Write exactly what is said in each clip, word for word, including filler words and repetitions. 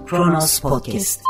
Kronos Podcast.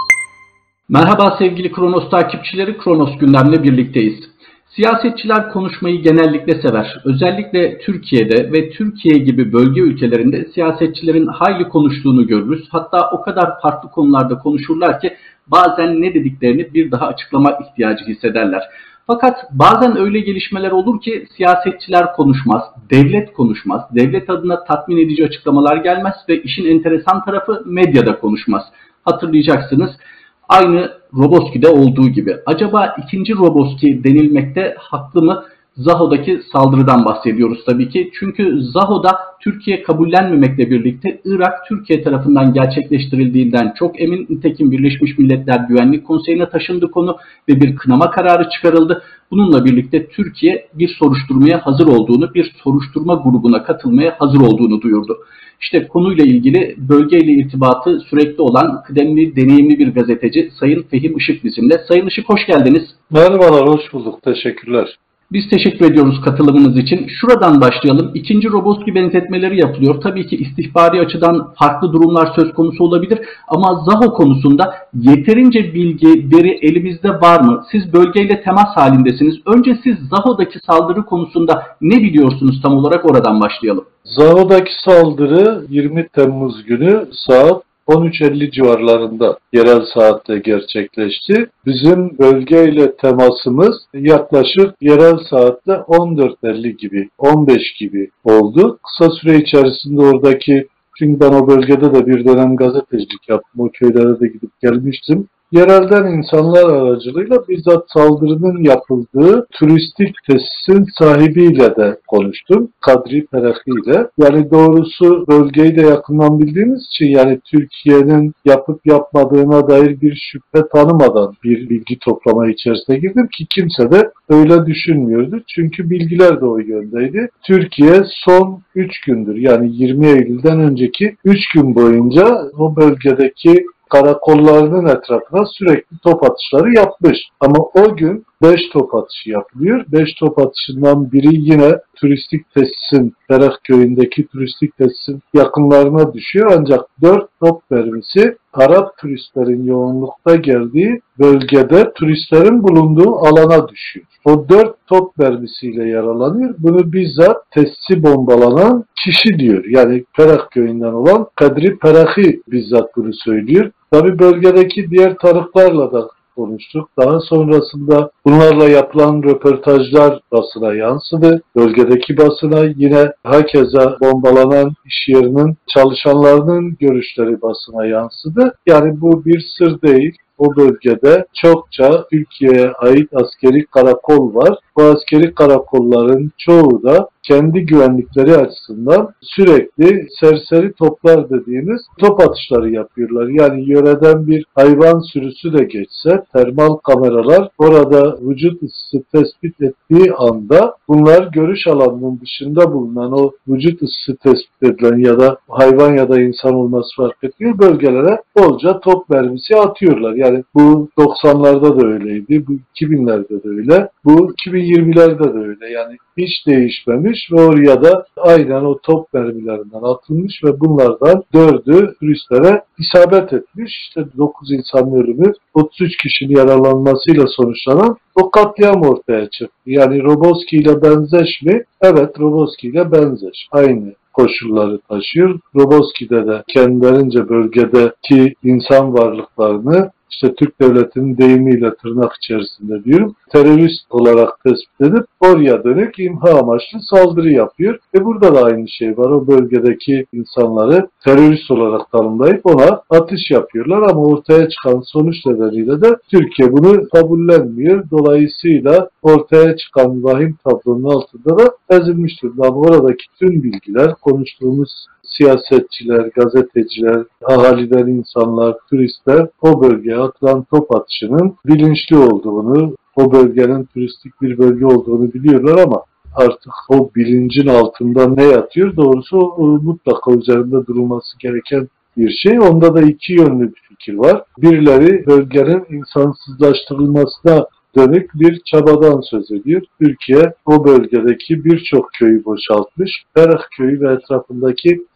Merhaba sevgili Kronos takipçileri, Kronos gündemle birlikteyiz. Siyasetçiler konuşmayı genellikle sever. Özellikle Türkiye'de ve Türkiye gibi bölge ülkelerinde siyasetçilerin hayli konuştuğunu görürüz. Hatta o kadar farklı konularda konuşurlar ki bazen ne dediklerini bir daha açıklamak ihtiyacı hissederler. Fakat bazen öyle gelişmeler olur ki siyasetçiler konuşmaz, devlet konuşmaz, devlet adına tatmin edici açıklamalar gelmez ve işin enteresan tarafı medyada konuşmaz. Hatırlayacaksınız, aynı Roboski'de olduğu gibi. Acaba ikinci Roboski denilmekte haklı mı? Zaho'daki saldırıdan bahsediyoruz tabii ki. Çünkü Zaho'da Türkiye kabullenmemekle birlikte Irak Türkiye tarafından gerçekleştirildiğinden çok emin. Nitekim Birleşmiş Milletler Güvenlik Konseyi'ne taşındı konu ve bir kınama kararı çıkarıldı. Bununla birlikte Türkiye bir soruşturmaya hazır olduğunu, bir soruşturma grubuna katılmaya hazır olduğunu duyurdu. İşte konuyla ilgili bölgeyle irtibatı sürekli olan kıdemli, deneyimli bir gazeteci Sayın Fehim Işık bizimle. Sayın Işık, hoş geldiniz. Merhabalar, hoş bulduk. Teşekkürler. Biz teşekkür ediyoruz katılımınız için. Şuradan başlayalım. İkinci Roboski benzetmeleri yapılıyor. Tabii ki istihbari açıdan farklı durumlar söz konusu olabilir. Ama Zaho konusunda yeterince bilgi, veri elimizde var mı? Siz bölgeyle temas halindesiniz. Önce siz Zaho'daki saldırı konusunda ne biliyorsunuz tam olarak, oradan başlayalım. Zaho'daki saldırı yirmi Temmuz günü saat on üç elli civarlarında yerel saatte gerçekleşti. Bizim bölgeyle temasımız yaklaşık yerel saatte on dört elli gibi, on beş gibi oldu. Kısa süre içerisinde oradaki, çünkü ben o bölgede de bir dönem gazetecilik yaptım, o köylere de gidip gelmiştim. Yerelden insanlar aracılığıyla bizzat saldırının yapıldığı turistik tesisin sahibiyle de konuştum. Kadri Perahi ile. Yani doğrusu bölgeyi de yakından bildiğimiz için, yani Türkiye'nin yapıp yapmadığına dair bir şüphe tanımadan bir bilgi toplama içerisine girdim ki kimse de öyle düşünmüyordu. Çünkü bilgiler de o yöndeydi. Türkiye son üç gündür, yani yirmi Eylül'den önceki üç gün boyunca o bölgedeki karakollarının etrafına sürekli top atışları yapmış. Ama o gün beş top atışı yapılıyor. beş top atışından biri yine turistik tesisin, Ferah köyündeki turistik tesisin yakınlarına düşüyor. Ancak dört top mermisi Arap turistlerin yoğunlukta geldiği bölgede turistlerin bulunduğu alana düşüyor. O dört top mermisiyle yaralanıyor. Bunu bizzat tesisi bombalanan kişi diyor. Yani Ferah köyünden olan Kadri Perahi bizzat bunu söylüyor. Tabi bölgedeki diğer tanıklarla da konuştuk. Daha sonrasında bunlarla yapılan röportajlar basına yansıdı. Bölgedeki basına yine hakeza bombalanan iş yerinin çalışanlarının görüşleri basına yansıdı. Yani bu bir sır değil. O bölgede çokça Türkiye'ye ait askeri karakol var. Bu askeri karakolların çoğu da kendi güvenlikleri açısından sürekli serseri toplar dediğimiz top atışları yapıyorlar. Yani yöreden bir hayvan sürüsü de geçse termal kameralar orada vücut ısısı tespit ettiği anda bunlar görüş alanının dışında bulunan o vücut ısısı tespit edilen ya da hayvan ya da insan olması fark etmiyor bölgelere bolca top mermisi atıyorlar. Yani bu doksanlarda da öyleydi, bu iki binlerde de öyle, bu iki bin yirmilerde de öyle. Yani hiç değişmemiş ve oraya da aynen o top mermilerinden atılmış ve bunlardan dördü turistlere isabet etmiş. İşte dokuz insanın ölümü, otuz üç kişinin yaralanmasıyla sonuçlanan o katliam ortaya çıktı. Yani Roboski ile benzeş mi? Evet, Roboski ile benzeş. Aynı koşulları taşıyor. Roboski'de de kendilerince bölgedeki insan varlıklarını, İşte Türk Devleti'nin deyimiyle tırnak içerisinde diyorum, terörist olarak tespit edip oraya dönük imha amaçlı saldırı yapıyor. Ve burada da aynı şey var. O bölgedeki insanları terörist olarak tanımlayıp ona atış yapıyorlar. Ama ortaya çıkan sonuç nedeniyle de Türkiye bunu kabullenmiyor. Dolayısıyla ortaya çıkan vahim tablonun altında da ezilmiş durumda. Ama oradaki tüm bilgiler, konuştuğumuz siyasetçiler, gazeteciler, ahaliden insanlar, turistler o bölgeye atılan top atışının bilinçli olduğunu, o bölgenin turistik bir bölge olduğunu biliyorlar ama artık o bilincin altında ne yatıyor? Doğrusu o, mutlaka üzerinde durulması gereken bir şey. Onda da iki yönlü bir fikir var. Birileri bölgenin insansızlaştırılmasına dönük bir çabadan söz ediyor. Türkiye o bölgedeki birçok köyü boşaltmış. Ferah köyü ve etrafındaki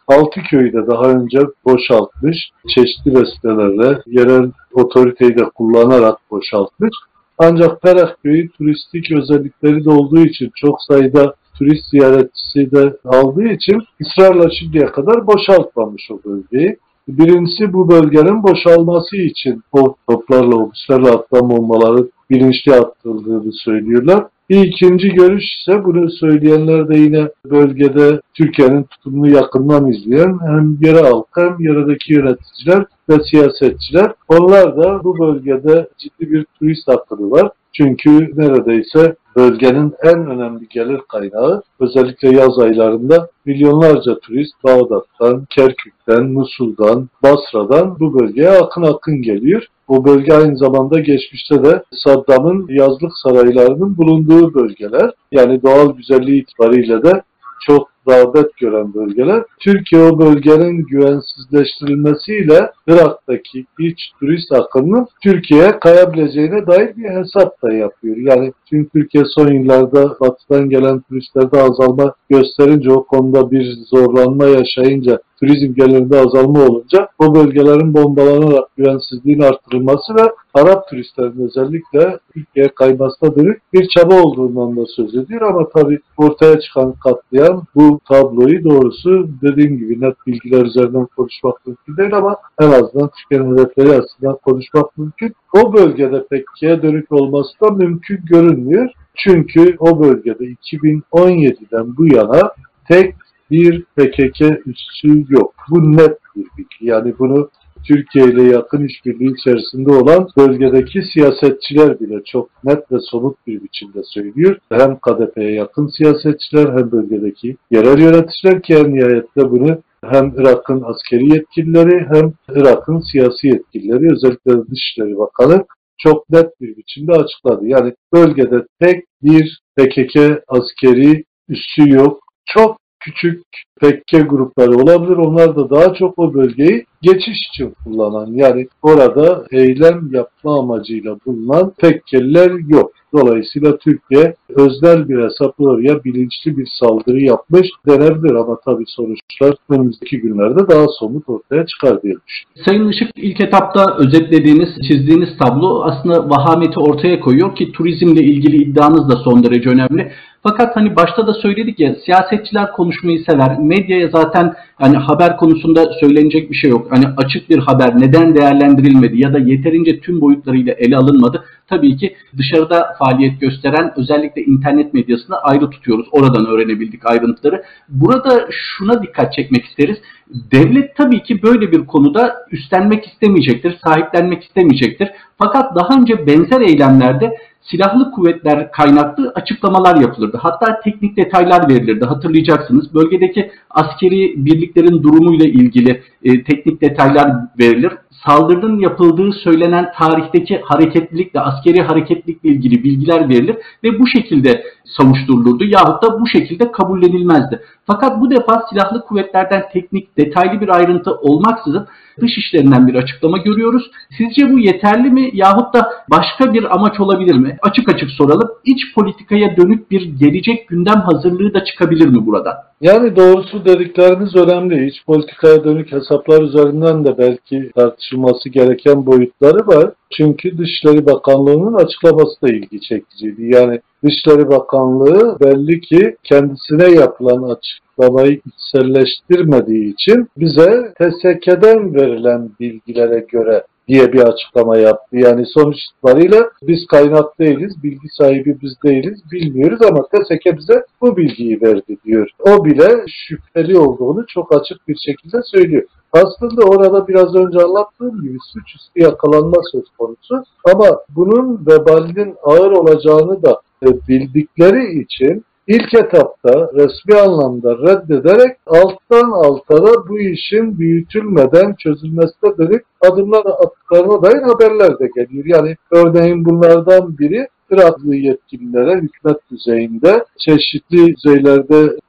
altı köyü de daha önce boşaltmış. Çeşitli vesilelerle yerel otoriteyi de kullanarak boşaltmış. Ancak Perah Köyü turistik özellikleri de olduğu için, çok sayıda turist ziyaretçisi de aldığı için ısrarla şimdiye kadar boşaltmamış o bölgeyi. Birincisi, bu bölgenin boşalması için o toplarla, obüslerle atlama bombaları bilinçli atıldığını söylüyorlar. Bir ikinci görüş ise, bunu söyleyenler de yine bölgede Türkiye'nin tutumunu yakından izleyen hem yere halkı hem yöredeki yöneticiler ve siyasetçiler. Onlar da bu bölgede ciddi bir turist akını var. Çünkü neredeyse bölgenin en önemli gelir kaynağı, özellikle yaz aylarında milyonlarca turist Bağdat'tan, Kerkük'ten, Musul'dan, Basra'dan bu bölgeye akın akın geliyor. O bölge aynı zamanda geçmişte de Saddam'ın yazlık saraylarının bulunduğu bölgeler. Yani doğal güzelliği itibariyle de çok rağbet gören bölgeler. Türkiye o bölgenin güvensizleştirilmesiyle Irak'taki iç turist akınının Türkiye'ye kayabileceğine dair bir hesap da yapıyor. Yani çünkü Türkiye son yıllarda batıdan gelen turistlerde azalma gösterince, o konuda bir zorlanma yaşayınca, turizm gelirinde azalma olunca o bölgelerin bombalanarak güvensizliğin artırılması ve Arap turistlerin özellikle Türkiye'ye kaymasına dönük bir çaba olduğundan da söz ediyor. Ama tabii ortaya çıkan katliam bu tabloyu, doğrusu dediğim gibi net bilgiler üzerinden konuşmak mümkün değil ama en azından Türkiye'nin hedefleri açısından konuşmak mümkün. O bölgede Pekke'ye dönük olması da mümkün görünmüyor. Çünkü o bölgede iki bin on yediden bu yana tek bir P K K üssü yok. Bu net bir bilgi. Yani bunu Türkiye ile yakın işbirliği içerisinde olan bölgedeki siyasetçiler bile çok net ve somut bir biçimde söylüyor. Hem K D P'ye yakın siyasetçiler hem bölgedeki yerel yöneticiler, ki en nihayette bunu hem Irak'ın askeri yetkilileri hem Irak'ın siyasi yetkilileri, özellikle Dışişleri Bakanı çok net bir biçimde açıkladı. Yani bölgede tek bir P K K askeri üssü yok. Çok küçük P K K grupları olabilir. Onlar da daha çok o bölgeyi geçiş için kullanan, yani orada eylem yapma amacıyla bulunan P K K'liler yok. Dolayısıyla Türkiye öznel bir hesapla oraya bilinçli bir saldırı yapmış denebilir ama tabii sonuçlar önümüzdeki günlerde daha somut ortaya çıkar diye düşünüyorum. Sayın Işık, ilk etapta özetlediğiniz, çizdiğiniz tablo aslında vahameti ortaya koyuyor ki turizmle ilgili iddianız da son derece önemli. Fakat hani başta da söyledik ya, siyasetçiler konuşmayı sever. Medyaya zaten hani haber konusunda söylenecek bir şey yok. Hani açık bir haber neden değerlendirilmedi ya da yeterince tüm boyutlarıyla ele alınmadı. Tabii ki dışarıda faaliyet gösteren özellikle internet medyasını ayrı tutuyoruz. Oradan öğrenebildik ayrıntıları. Burada şuna dikkat çekmek isteriz. Devlet tabii ki böyle bir konuda üstlenmek istemeyecektir, sahiplenmek istemeyecektir. Fakat daha önce benzer eylemlerde silahlı kuvvetler kaynaklı açıklamalar yapılırdı. Hatta teknik detaylar verilirdi. Hatırlayacaksınız. Bölgedeki askeri birliklerin durumuyla ilgili e, teknik detaylar verilir. Saldırının yapıldığı söylenen tarihteki hareketlilikle, askeri hareketlilikle ilgili bilgiler verilir ve bu şekilde savuşturulurdu yahut da bu şekilde kabullenilmezdi. Fakat bu defa silahlı kuvvetlerden teknik, detaylı bir ayrıntı olmaksızın dışişlerinden bir açıklama görüyoruz. Sizce bu yeterli mi yahut da başka bir amaç olabilir mi? Açık açık soralım. İç politikaya dönük bir gelecek gündem hazırlığı da çıkabilir mi burada? Yani doğrusu dedikleriniz önemli. İç politikaya dönük hesaplar üzerinden de belki tartışılması gereken boyutları var. Çünkü Dışişleri Bakanlığı'nın açıklaması da ilgi çekiciydi. Yani Dışişleri Bakanlığı belli ki kendisine yapılan açıklamayı içselleştirmediği için bize T S K'den verilen bilgilere göre diye bir açıklama yaptı. Yani sonuç itibariyle biz kaynak değiliz, bilgi sahibi biz değiliz, bilmiyoruz ama T S K bize bu bilgiyi verdi diyor. O bile şüpheli olduğunu çok açık bir şekilde söylüyor. Aslında orada biraz önce anlattığım gibi suçüstü yakalanma söz konusu ama bunun vebalinin ağır olacağını da bildikleri için İlk etapta resmi anlamda reddederek alttan alta da bu işin büyütülmeden çözülmesine dönük adımlar attıklarına dair haberler de geliyor. Yani örneğin bunlardan biri Iraklı yetkililere hükümet düzeyinde çeşitli düzeylerde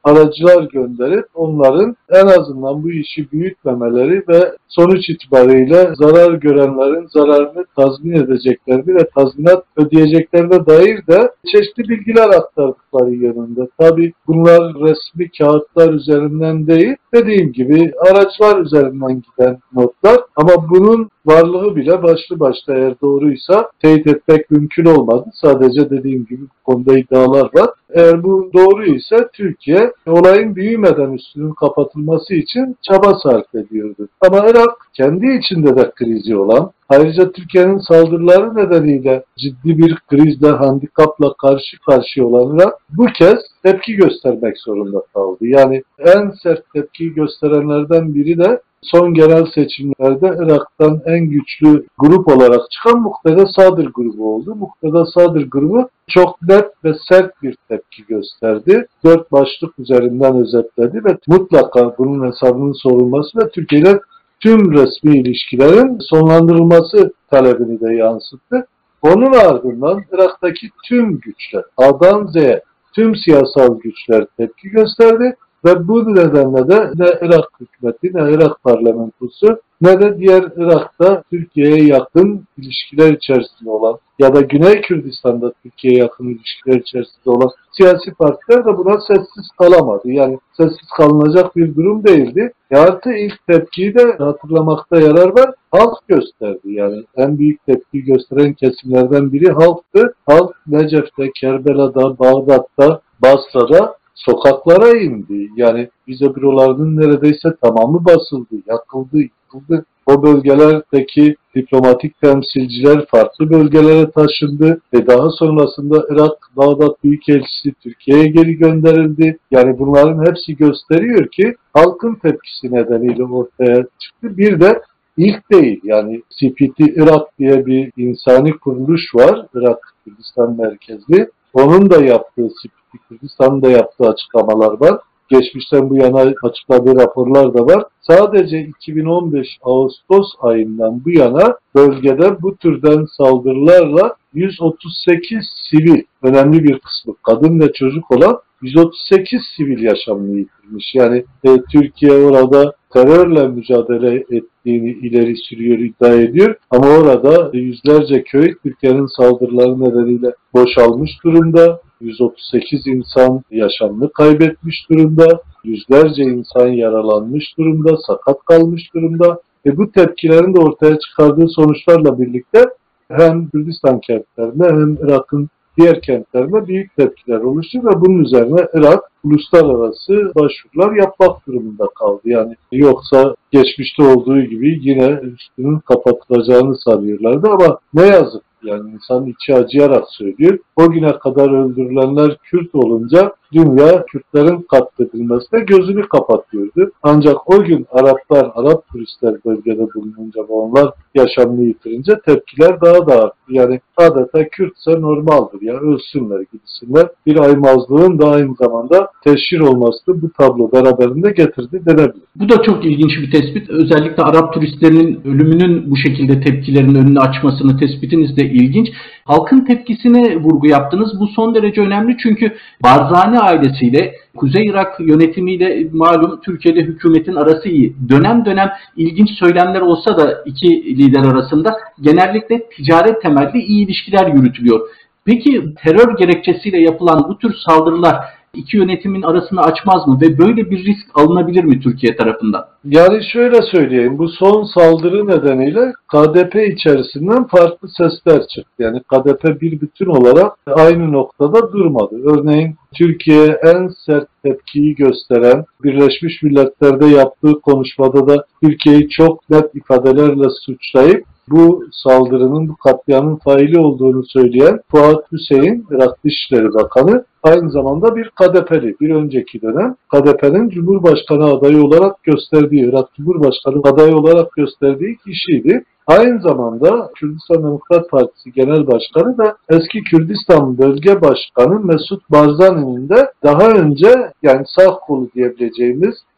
aracılar gönderip onların en azından bu işi büyütmemeleri ve sonuç itibariyle zarar görenlerin zararını tazmin edeceklerini ve tazminat ödeyeceklerine dair de çeşitli bilgiler aktardıkları yönünde. Tabii bunlar resmi kağıtlar üzerinden değil, dediğim gibi araçlar üzerinden giden notlar, ama bunun varlığı bile başlı başta eğer doğruysa teyit etmek mümkün olmadı. Sadece dediğim gibi bu konuda iddialar var. Eğer bu doğru ise Türkiye olayın büyümeden üstünün kapatılması için çaba sarf ediyordu. Ama Irak kendi içinde de krizi olan, ayrıca Türkiye'nin saldırıları nedeniyle ciddi bir krizle, handikapla karşı karşıya olan Irak bu kez tepki göstermek zorunda kaldı. Yani en sert tepki gösterenlerden biri de son genel seçimlerde Irak'tan en güçlü grup olarak çıkan Mukteda Sadr grubu oldu. Mukteda Sadr grubu çok net ve sert bir tepki gösterdi. Dört başlık üzerinden özetledi ve mutlaka bunun hesabının sorulması ve Türkiye'yle tüm resmi ilişkilerin sonlandırılması talebini de yansıttı. Onun ardından Irak'taki tüm güçler, A'dan Z'ye tüm siyasal güçler tepki gösterdi. Ve bu nedenle de ne Irak hükümeti, ne Irak parlamentosu, ne de diğer Irak'ta Türkiye'ye yakın ilişkiler içerisinde olan ya da Güney Kürdistan'da Türkiye'ye yakın ilişkiler içerisinde olan siyasi partiler de buna sessiz kalamadı. Yani sessiz kalınacak bir durum değildi. E artı ilk tepkiyi de hatırlamakta yarar var. Halk gösterdi. Yani en büyük tepki gösteren kesimlerden biri halktı. Halk Necef'te, Kerbela'da, Bağdat'ta, Basra'da sokaklara indi. Yani vize bürolarının neredeyse tamamı basıldı, yakıldı, yıkıldı. O bölgelerdeki diplomatik temsilciler farklı bölgelere taşındı ve daha sonrasında Irak Bağdat Büyükelçisi Türkiye'ye geri gönderildi. Yani bunların hepsi gösteriyor ki halkın tepkisi nedeniyle ortaya çıktı. Bir de ilk değil, yani C P T Irak diye bir insani kuruluş var, Irak Kürdistan merkezli. Onun da yaptığı, C P T Kürdistan'ın da yaptığı açıklamalar var. Geçmişten bu yana açıkladığı raporlar da var. Sadece iki bin on beş Ağustos ayından bu yana bölgede bu türden saldırılarla yüz otuz sekiz sivil, önemli bir kısmı kadın ve çocuk olan yüz otuz sekiz sivil yaşamını yitirmiş. Yani e, Türkiye orada terörle mücadele ettiğini ileri sürüyor, iddia ediyor. Ama orada yüzlerce köy Türkiye'nin saldırıları nedeniyle boşalmış durumda. yüz otuz sekiz insan yaşamını kaybetmiş durumda. Yüzlerce insan yaralanmış durumda, sakat kalmış durumda. Ve bu tepkilerin de ortaya çıkardığı sonuçlarla birlikte hem Kürdistan kentlerinde hem Irak'ın diğer kentlerinde büyük tepkiler oluştu ve bunun üzerine Irak uluslararası başvurular yapmak durumunda kaldı. Yani yoksa geçmişte olduğu gibi yine üstünün kapatılacağını sanıyorlardı ama ne yazık, yani insan içi acıyarak söylüyor. O güne kadar öldürülenler Kürt olunca dünya Kürtlerin katledilmesine gözünü kapatıyordu. Ancak o gün Araplar, Arap turistler bölgede bulununca ve onlar yaşamını yitirince tepkiler daha da arttı. Yani adeta Kürtse normaldir ya, ölsünler gibisinden bir aymazlığın da aynı zamanda teşhir olması bu tablo beraberinde getirdi denebilir. Bu da çok ilginç bir tespit. Özellikle Arap turistlerinin ölümünün bu şekilde tepkilerin önünü açmasını tespitiniz de ilginç. Halkın tepkisine vurgu yaptınız. Bu son derece önemli çünkü Barzani ailesiyle Kuzey Irak yönetimiyle malum Türkiye'de hükümetin arası iyi. Dönem dönem ilginç söylemler olsa da iki lider arasında genellikle ticaret temelli iyi ilişkiler yürütülüyor. Peki terör gerekçesiyle yapılan bu tür saldırılar iki yönetimin arasını açmaz mı ve böyle bir risk alınabilir mi Türkiye tarafından? Yani şöyle söyleyeyim, bu son saldırı nedeniyle K D P içerisinden farklı sesler çıktı. Yani K D P bir bütün olarak aynı noktada durmadı. Örneğin Türkiye'ye en sert tepkiyi gösteren, Birleşmiş Milletler'de yaptığı konuşmada da Türkiye'yi çok net ifadelerle suçlayıp bu saldırının, bu katliamın faili olduğunu söyleyen Fuat Hüseyin, Irak Dışişleri Bakanı, aynı zamanda bir K D P'li. Bir önceki dönem K D P'nin Cumhurbaşkanı adayı olarak gösterdiği, Irak Cumhurbaşkanı adayı olarak gösterdiği kişiydi. Aynı zamanda Kürdistan Demokrat Partisi Genel Başkanı da eski Kürdistan Bölge Başkanı Mesut Barzani'nin de daha önce, yani sağ kolu diyebileceğimiz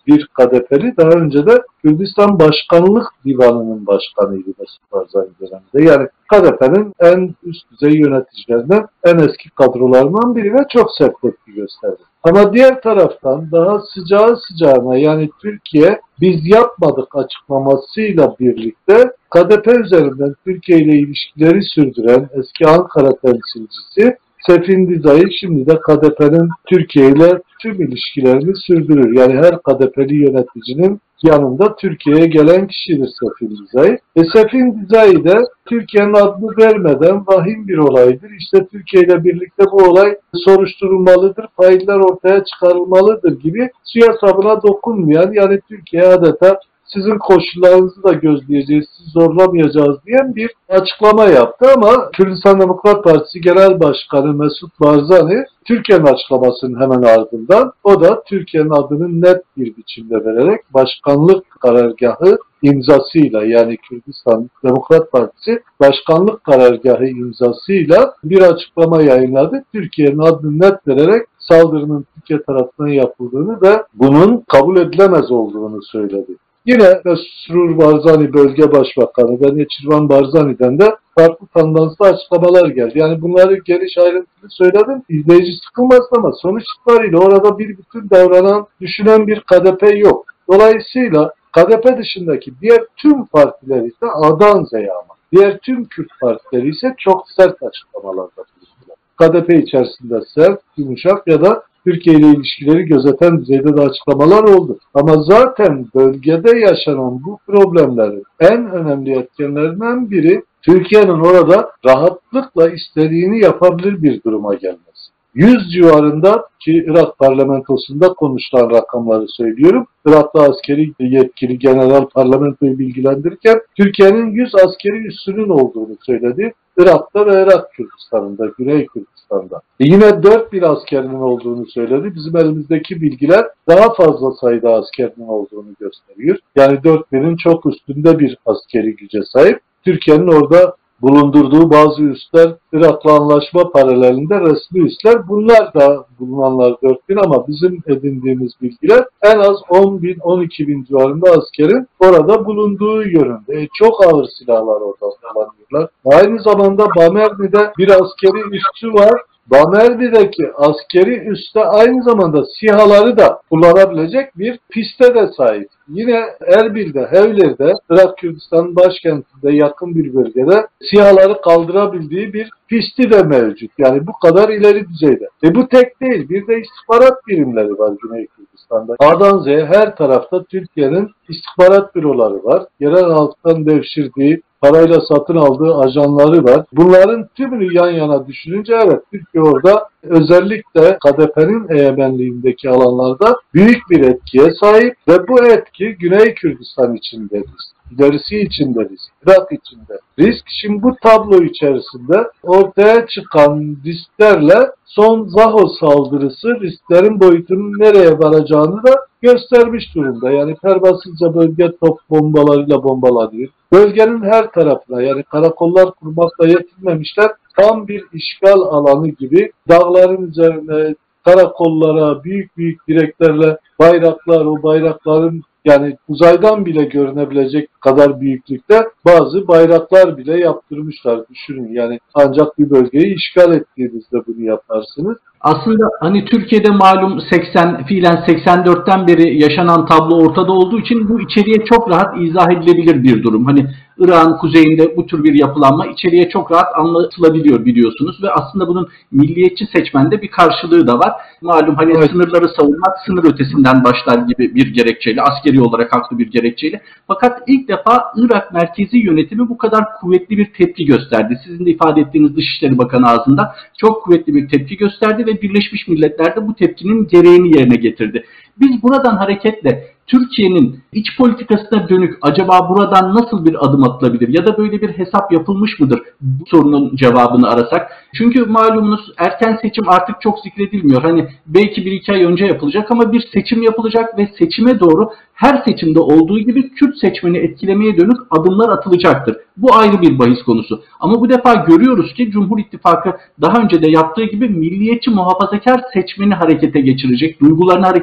bir K D P'li daha önce de Kürdistan Başkanlık Divanı'nın başkanıydı Mesut Barzani döneminde. Yani K D P'nin en üst düzey yöneticilerinden, en eski kadrolarından biri ve çok sert tepki gösterdi. Ama diğer taraftan daha sıcağı sıcağına, yani Türkiye biz yapmadık açıklamasıyla birlikte K D P üzerinden Türkiye ile ilişkileri sürdüren eski Ankara temsilcisi Sefin Dizay şimdi de K D P'nin Türkiye ile tüm ilişkilerini sürdürür. Yani her K D P'li yöneticinin yanında Türkiye'ye gelen kişidir Sefin Dizay. E Sefin Dizay de Türkiye'nin adını vermeden vahim bir olaydır. İşte Türkiye ile birlikte bu olay soruşturulmalıdır, failler ortaya çıkarılmalıdır gibi suya sabuna dokunmayan, yani Türkiye adeta sizin koşullarınızı da gözleyeceğiz, sizi zorlamayacağız diyen bir açıklama yaptı ama Kürdistan Demokrat Partisi Genel Başkanı Mesut Barzani Türkiye'nin açıklamasının hemen ardından o da Türkiye'nin adını net bir biçimde vererek başkanlık karargahı imzasıyla, yani Kürdistan Demokrat Partisi başkanlık karargahı imzasıyla bir açıklama yayınladı. Türkiye'nin adını net vererek saldırının Türkiye tarafından yapıldığını ve bunun kabul edilemez olduğunu söyledi. Yine Mesrur Barzani Bölge Başbakanı ve Neçirvan Barzani'den de farklı tandanslı açıklamalar geldi. Yani bunları geniş ayrıntılı söyledim. İzleyici sıkılmasın ama sonuç itibariyle orada bir bütün davranan, düşünen bir K D P yok. Dolayısıyla K D P dışındaki diğer tüm partiler ise A'dan Z'ye ama diğer tüm Kürt partileri ise çok sert açıklamalarda bulundular. K D P içerisinde sert, yumuşak ya da Türkiye ile ilişkileri gözeten düzeyde de açıklamalar oldu. Ama zaten bölgede yaşanan bu problemlerin en önemli etkenlerinden biri Türkiye'nin orada rahatlıkla istediğini yapabilir bir duruma gelmesi. yüz civarında, ki Irak parlamentosunda konuşulan rakamları söylüyorum. Irak'ta askeri yetkili general parlamentoyu bilgilendirirken Türkiye'nin yüz askeri üssünün olduğunu söyledi. Irak'ta ve Irak Kürdistan'ında, Güney Kürdistan'da. E yine dört bin askerinin olduğunu söyledi. Bizim elimizdeki bilgiler daha fazla sayıda askerinin olduğunu gösteriyor. Yani dört binin çok üstünde bir askeri güce sahip. Türkiye'nin orada bulundurduğu bazı üsler Irak'la anlaşma paralelinde resmi üsler. Bunlar da bulunanlar dört bin ama bizim edindiğimiz bilgiler en az on bin on iki bin civarında askerin orada bulunduğu yönünde. E, çok ağır silahlar orada kullanıyorlar. Aynı zamanda Bamerni'de bir askeri üssü var. Bamerni'deki askeri üste aynı zamanda SİHA'ları da kullanabilecek bir piste de sahip. Yine Erbil'de, Hevler'de, Irak Kürdistan başkentinde yakın bir bölgede SİHA'ları kaldırabildiği bir pisti de mevcut. Yani bu kadar ileri düzeyde. Ve bu tek değil. Bir de istihbarat birimleri var Güney Kürdistan'da. A'dan Z'ye her tarafta Türkiye'nin istihbarat büroları var. Yerel halktan devşirdiği, parayla satın aldığı ajanları var. Bunların tümünü yan yana düşününce evet Türkiye orada özellikle K D P'nin egemenliğindeki alanlarda büyük bir etkiye sahip ve bu etki Güney Kürdistan içinde risk. İlerisi içinde risk, Irak içinde risk. Şimdi bu tablo içerisinde ortaya çıkan risklerle son Zaho saldırısı risklerin boyutunun nereye varacağını da göstermiş durumda. Yani pervasızca bölge top bombalarıyla bombalanıyor. Bölgenin her tarafına, yani karakollar kurmakla yetinmemişler. Tam bir işgal alanı gibi dağların üzerine, karakollara, büyük büyük direklerle bayraklar, o bayrakların yani uzaydan bile görünebilecek kadar büyüklükte bazı bayraklar bile yaptırmışlar. Düşünün yani ancak bir bölgeyi işgal ettiğinizde bunu yaparsınız. Aslında hani Türkiye'de malum seksen fiilen seksen dörtten beri yaşanan tablo ortada olduğu için bu içeriye çok rahat izah edilebilir bir durum. Hani Irak'ın kuzeyinde bu tür bir yapılanma içeriye çok rahat anlatılabiliyor biliyorsunuz ve aslında bunun milliyetçi seçmende bir karşılığı da var. Malum hani evet. Sınırları savunmak sınır ötesinden başlar gibi bir gerekçeyle, askeri olarak haklı bir gerekçeyle. Fakat ilk defa Irak merkezi yönetimi bu kadar kuvvetli bir tepki gösterdi. Sizin de ifade ettiğiniz Dışişleri Bakanı ağzında çok kuvvetli bir tepki gösterdi ve Birleşmiş Milletler de bu tepkinin gereğini yerine getirdi. Biz buradan hareketle Türkiye'nin iç politikasına dönük acaba buradan nasıl bir adım atılabilir ya da böyle bir hesap yapılmış mıdır bu sorunun cevabını arasak? Çünkü malumunuz erken seçim artık çok zikredilmiyor. Hani belki bir iki ay önce yapılacak ama bir seçim yapılacak ve seçime doğru her seçimde olduğu gibi Kürt seçmeni etkilemeye dönük adımlar atılacaktır. Bu ayrı bir bahis konusu. Ama bu defa görüyoruz ki Cumhur İttifakı daha önce de yaptığı gibi milliyetçi muhafazakar seçmeni harekete geçirecek, duygularını harekete geçirecek.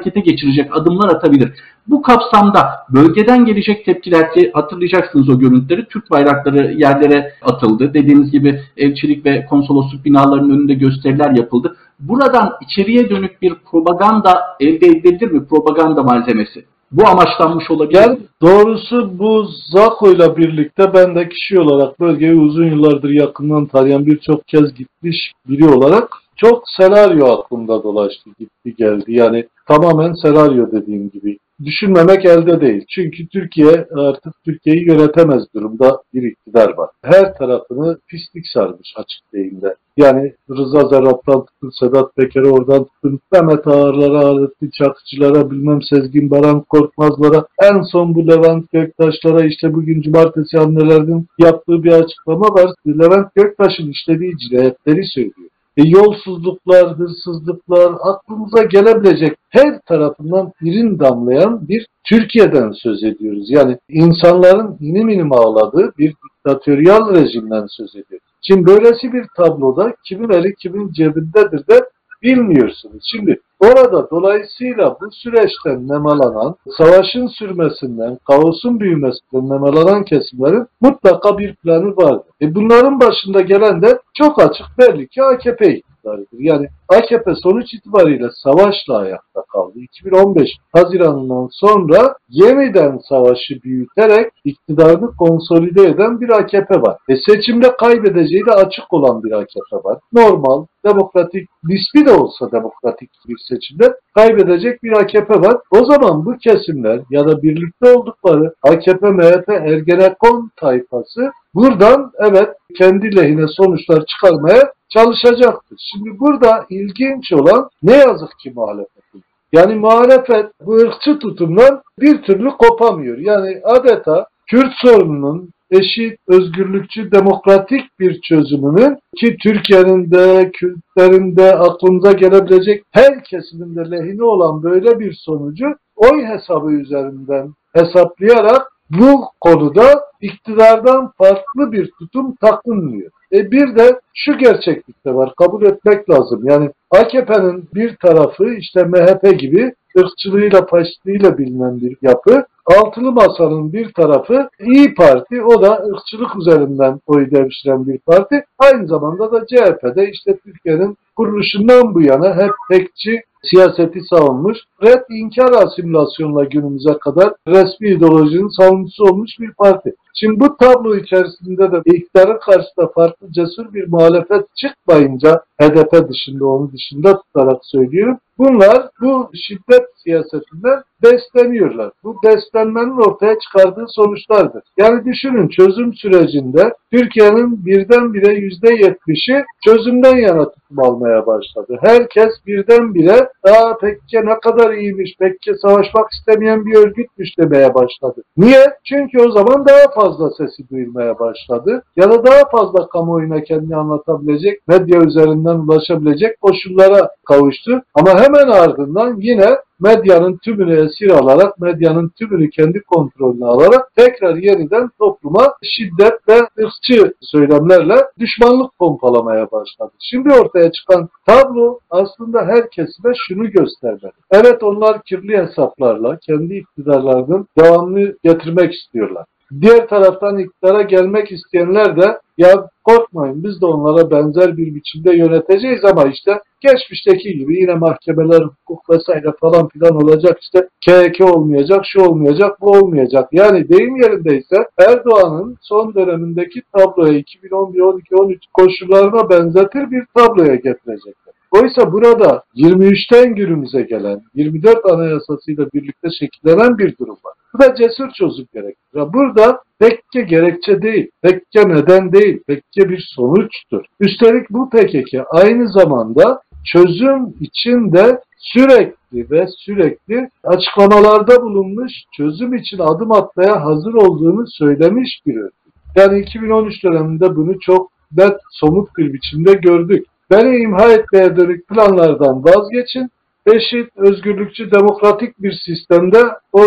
geçirecek adımlar atabilir. Bu kapsamda bölgeden gelecek tepkiler ki hatırlayacaksınız o görüntüleri. Türk bayrakları yerlere atıldı. Dediğiniz gibi elçilik ve konsolosluk binalarının önünde gösteriler yapıldı. Buradan içeriye dönük bir propaganda elde edilebilir mi? Propaganda malzemesi. Bu amaçlanmış olabilir Yani mi? doğrusu bu Zako'yla birlikte ben de kişi olarak bölgeyi uzun yıllardır yakından tanıyan, birçok kez gitmiş biri olarak çok senaryo aklımda dolaştı, gitti geldi. Yani tamamen senaryo dediğim gibi. Düşünmemek elde değil. Çünkü Türkiye artık Türkiye'yi yönetemez durumda bir iktidar var. Her tarafını pislik sarmış açık deyimle. Yani Rıza Zarrab'dan tutun, Sedat Peker'e oradan tutun, Mehmet Ağar'lara, Alettin Çakıcılara, bilmem Sezgin Baran Korkmaz'lara, en son bu Levent Göktaş'lara işte bugün cumartesi hamlelerinin yaptığı bir açıklama var. Levent Göktaş'ın işlediği cinayetleri söylüyor. E, yolsuzluklar, hırsızlıklar, aklımıza gelebilecek her tarafından irin damlayan bir Türkiye'den söz ediyoruz. Yani insanların inim inim ağladığı bir diktatöryal rejimden söz ediyoruz. Şimdi böylesi bir tabloda kimin eli kimin cebindedir de bilmiyorsunuz. Şimdi orada dolayısıyla bu süreçten nemalanan, savaşın sürmesinden, kaosun büyümesinden nemalanan kesimlerin mutlaka bir planı vardır. E bunların başında gelen de çok açık belli ki A K P iktidarıdır. Yani A K P sonuç itibariyle savaşla ayakta kaldı. iki bin on beş Haziran'dan sonra yeniden savaşı büyüterek iktidarını konsolide eden bir A K P var. E seçimde kaybedeceği de açık olan bir A K P var. Normal, demokratik, nispi de olsa demokratik bir seçimde kaybedecek bir A K P var. O zaman bu kesimler ya da birlikte oldukları A K P, M H P, Ergenekon tayfası buradan evet kendi lehine sonuçlar çıkarmaya çalışacaktır. Şimdi burada ilginç olan ne yazık ki muhalefet. Yani muhalefet bu ırkçı tutumdan bir türlü kopamıyor. Yani adeta Kürt sorununun eşit, özgürlükçü, demokratik bir çözümünün ki Türkiye'nin de, Kürtlerin de aklımıza gelebilecek her kesimin de lehine olan böyle bir sonucu oy hesabı üzerinden hesaplayarak bu konuda iktidardan farklı bir tutum takınmıyor. E bir de şu gerçeklik de var, kabul etmek lazım. Yani A K P'nin bir tarafı işte M H P gibi ırkçılığıyla, faşistliğiyle bilinen bir yapı. Altılı Masa'nın bir tarafı İyi Parti, o da ırkçılık üzerinden oy devşiren bir parti. Aynı zamanda da C H P'de işte Türkiye'nin kuruluşundan bu yana hep tekçi siyaseti savunmuş, red inkar asimilasyonla günümüze kadar resmi ideolojinin savunucusu olmuş bir parti. Şimdi bu tablo içerisinde de iktidarın karşısında farklı cesur bir muhalefet çıkmayınca H D P dışında, onun dışında tutarak söylüyorum. Bunlar bu şiddet siyasetinden besleniyorlar. Bu beslenmenin ortaya çıkardığı sonuçlardır. Yani düşünün, çözüm sürecinde Türkiye'nin birdenbire yüzde yetmişi çözümden yana tutum almaya başladı. Herkes birdenbire ''Aa Pekke ne kadar iyiymiş, Pekke savaşmak istemeyen bir örgütmüş'' demeye başladı. Niye? Çünkü o zaman daha fazla sesi duyulmaya başladı. Ya da daha fazla kamuoyuna kendini anlatabilecek, medya üzerinden ulaşabilecek koşullara kavuştu. Ama hemen ardından yine medyanın tümünü esir alarak, medyanın tümünü kendi kontrolüne alarak tekrar yeniden topluma şiddet ve ırkçı söylemlerle düşmanlık pompalamaya başladı. Şimdi ortaya çıkan tablo aslında herkesine şunu göstermeli. Evet, onlar kirli hesaplarla kendi iktidarlarının devamını getirmek istiyorlar. Diğer taraftan iktidara gelmek isteyenler de ya korkmayın, biz de onlara benzer bir biçimde yöneteceğiz ama işte geçmişteki gibi yine mahkemeler, hukuk vesaire falan filan olacak, işte K H K olmayacak, şu olmayacak, bu olmayacak. Yani deyim yerindeyse Erdoğan'ın son dönemindeki tabloya iki bin on bir, on iki, on üç koşullarına benzetir bir tabloya getirecekler. Oysa burada yirmi üçten günümüze gelen yirmi dört Anayasasıyla birlikte şekillenen bir durum var. Bu da cesur çözüm gerektirir. Burada Pekke gerekçe değil, Pekke neden değil, Pekke bir sonuçtur. Üstelik bu P K K aynı zamanda çözüm için de sürekli ve sürekli açıklamalarda bulunmuş, çözüm için adım atmaya hazır olduğunu söylemiş bir örgüt. Yani iki bin on üç döneminde bunu çok net, somut bir biçimde gördük. Beni imha etmeye dönük planlardan vazgeçin, eşit, özgürlükçü, demokratik bir sistemde ortak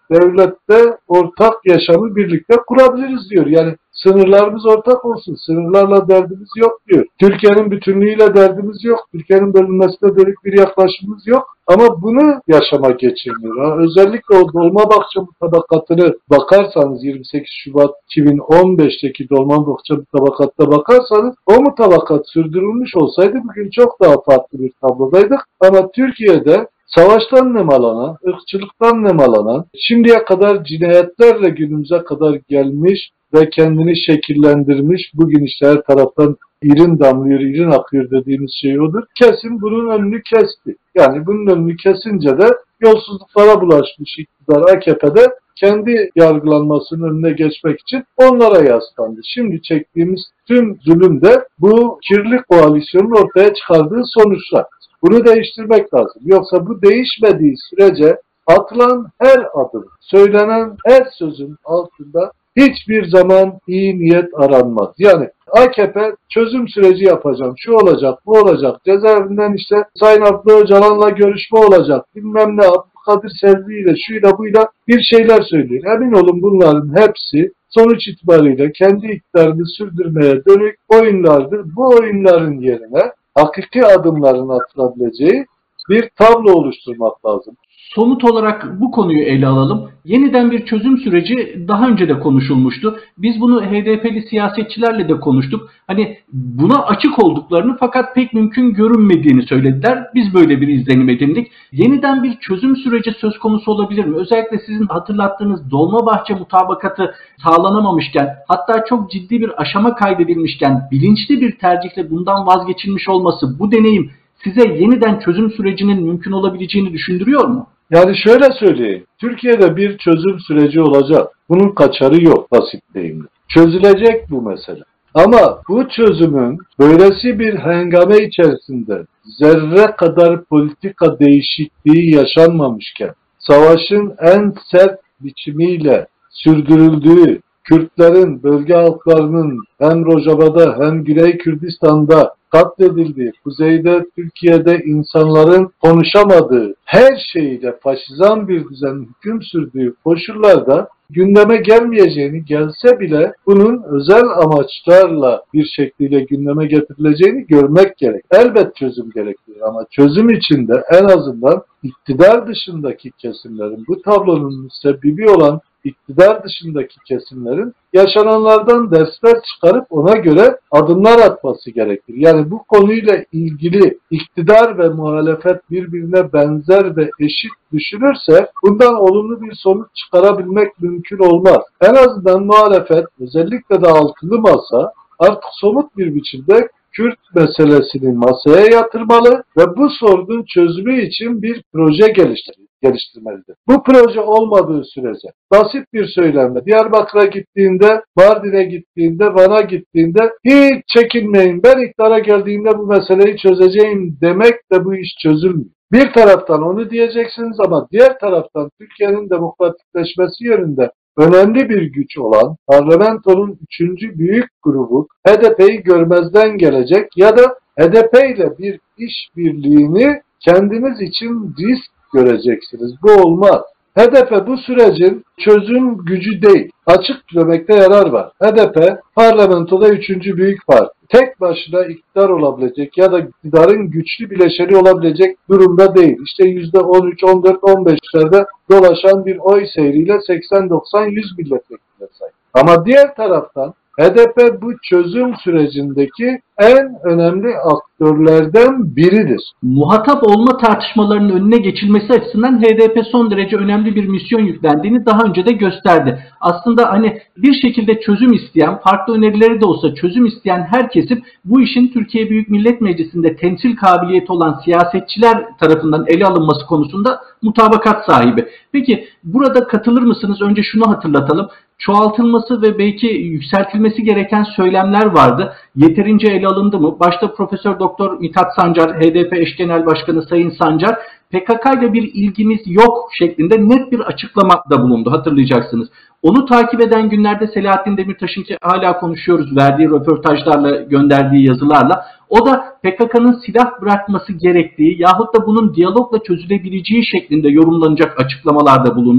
devlette ortak yaşamı birlikte kurabiliriz diyor. Yani sınırlarımız ortak olsun, sınırlarla derdimiz yok diyor. Türkiye'nin bütünlüğüyle derdimiz yok, Türkiye'nin bölünmesine dönük bir yaklaşımımız yok. Ama bunu yaşama geçirmiyor. Özellikle o Dolmabahçe mutabakatını bakarsanız yirmi sekiz Şubat iki bin on beşteki Dolmabahçe mutabakatına bakarsanız o mutabakat sürdürülmüş olsaydı bugün çok daha farklı bir tablodaydık. Ama Türkiye'de savaştan nemalanan, ırkçılıktan nemalanan, şimdiye kadar cinayetlerle günümüze kadar gelmiş ve kendini şekillendirmiş, bugün işte her taraftan irin damlıyor, irin akıyor dediğimiz şey odur. Kesin bunun önünü kesti. Yani bunun önünü kesince de yolsuzluklara bulaşmış iktidar A K P'de kendi yargılanmasının önüne geçmek için onlara yaslandı. Şimdi çektiğimiz tüm zulüm de bu kirli koalisyonun ortaya çıkardığı sonuçlar. Bunu değiştirmek lazım. Yoksa bu değişmediği sürece atılan her adım, söylenen her sözün altında hiçbir zaman iyi niyet aranmaz. Yani A K P çözüm süreci yapacağım, şu olacak, bu olacak, cezaevinden işte Sayın Abdullah Öcalan'la görüşme olacak, bilmem ne, Abdülkadir Selvi ile şuyla buyla bir şeyler söylüyor. Emin olun bunların hepsi sonuç itibariyle kendi iktidarını sürdürmeye dönük oyunlardır. Bu oyunların yerine hakiki adımların atılabileceği bir tablo oluşturmak lazım. Somut olarak bu konuyu ele alalım. Yeniden bir çözüm süreci daha önce de konuşulmuştu. Biz bunu H D P'li siyasetçilerle de konuştuk. Hani buna açık olduklarını fakat pek mümkün görünmediğini söylediler. Biz böyle bir izlenim edindik. Yeniden bir çözüm süreci söz konusu olabilir mi? Özellikle sizin hatırlattığınız Dolmabahçe mutabakatı sağlanamamışken, hatta çok ciddi bir aşama kaydedilmişken bilinçli bir tercihle bundan vazgeçilmiş olması, bu deneyim size yeniden çözüm sürecinin mümkün olabileceğini düşündürüyor mu? Yani şöyle söyleyeyim, Türkiye'de bir çözüm süreci olacak. Bunun kaçarı yok, basit deyimle. Çözülecek bu mesele. Ama bu çözümün böylesi bir hengame içerisinde zerre kadar politika değişikliği yaşanmamışken, savaşın en sert biçimiyle sürdürüldüğü, Kürtlerin, bölge halklarının hem Rojava'da hem Güney Kürdistan'da katledildiği, kuzeyde Türkiye'de insanların konuşamadığı, her şeyle faşizan bir düzenin hüküm sürdüğü koşullarda gündeme gelmeyeceğini, gelse bile bunun özel amaçlarla bir şekliyle gündeme getirileceğini görmek gerek. Elbet çözüm gerekiyor ama çözüm için de en azından iktidar dışındaki kesimlerin, bu tablonun müsebbibi olan iktidar dışındaki kesimlerin yaşananlardan dersler çıkarıp ona göre adımlar atması gerekir. Yani bu konuyla ilgili iktidar ve muhalefet birbirine benzer ve eşit düşünürse bundan olumlu bir sonuç çıkarabilmek mümkün olmaz. En azından muhalefet, özellikle de altılı masa artık somut bir biçimde Kürt meselesini masaya yatırmalı ve bu sorunun çözümü için bir proje geliştirir. geliştirmelidir. Bu proje olmadığı sürece basit bir söylemle Diyarbakır'a gittiğinde, Mardin'e gittiğinde, Van'a gittiğinde hiç çekinmeyin, ben iktidara geldiğimde bu meseleyi çözeceğim demek de bu iş çözülmüyor. Bir taraftan onu diyeceksiniz ama diğer taraftan Türkiye'nin demokratikleşmesi yönünde önemli bir güç olan parlamentonun üçüncü büyük grubu H D P'yi görmezden gelecek ya da H D P ile bir işbirliğini kendiniz için risk göreceksiniz. Bu olmaz. H D P bu sürecin çözüm gücü değil. Açık demekte yarar var. H D P parlamentoda üçüncü büyük parti. Tek başına iktidar olabilecek ya da iktidarın güçlü bileşeni olabilecek durumda değil. İşte yüzde on üç, on dört, on beşlerde dolaşan bir oy seyriyle seksen doksan yüz milletvekiline sahip. Ama diğer taraftan H D P bu çözüm sürecindeki en önemli aktörlerden biridir. Muhatap olma tartışmalarının önüne geçilmesi açısından H D P son derece önemli bir misyon yüklendiğini daha önce de gösterdi. Aslında hani bir şekilde çözüm isteyen, farklı önerileri de olsa çözüm isteyen her kesim bu işin Türkiye Büyük Millet Meclisi'nde temsil kabiliyeti olan siyasetçiler tarafından ele alınması konusunda mutabakat sahibi. Peki burada katılır mısınız? Önce şunu hatırlatalım. Çoğaltılması ve belki yükseltilmesi gereken söylemler vardı. Yeterince ele alındı mı? Başta Profesör Doktor Mithat Sancar, H D P eş genel başkanı Sayın Sancar, P K K ile bir ilgimiz yok şeklinde net bir açıklamada bulundu, hatırlayacaksınız. Onu takip eden günlerde Selahattin Demirtaş'ın, ki hala konuşuyoruz, verdiği röportajlarla, gönderdiği yazılarla, o da P K K'nın silah bırakması gerektiği yahut da bunun diyalogla çözülebileceği şeklinde yorumlanacak açıklamalarda bulundu.